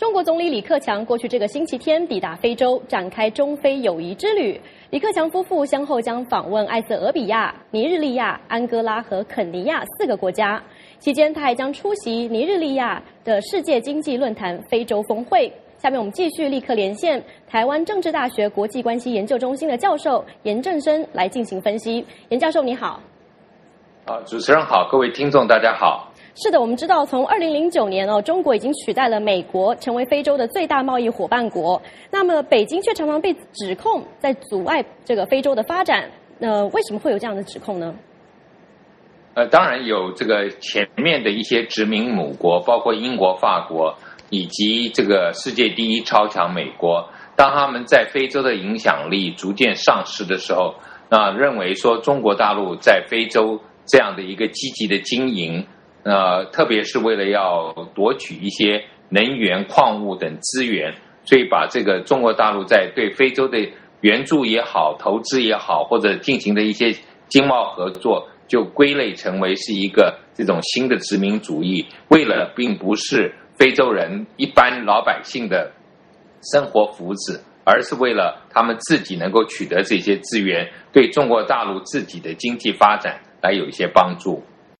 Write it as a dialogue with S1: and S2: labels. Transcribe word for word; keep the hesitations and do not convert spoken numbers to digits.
S1: 中国总理李克强过去这个星期天抵达非洲，展开中非友谊之旅。李克强夫妇先后将访问埃塞俄比亚、尼日利亚、安哥拉和肯尼亚四个国家。期间，他还将出席尼日利亚的世界经济论坛非洲峰会。下面我们继续立刻连线台湾政治大学国际关系研究中心的教授严正生来进行分析。严教授你好。
S2: 啊，主持人好，各位听众大家好。
S1: 是的，我们知道从二零零九年哦，中国已经取代了美国成为非洲的最大贸易伙伴国。那么北京却常常被指控在阻碍这个非洲的发展。呃，为什么会有这样的指控呢？
S2: 呃，当然有这个前面的一些殖民母国，包括英国、法国。以及这个世界第一超强美国，当他们在非洲的影响力逐渐丧失的时候，那认为说中国大陆在非洲这样的一个积极的经营，呃，特别是为了要夺取一些能源、矿物等资源，所以把这个中国大陆在对非洲的援助也好、投资也好，或者进行的一些经贸合作，就归类成为是一个这种新的殖民主义，为了并不是非洲人一般老百姓的生活福祉，而是为了他们自己能够取得这些资源，对中国大陆自己的经济发展来有一些帮助。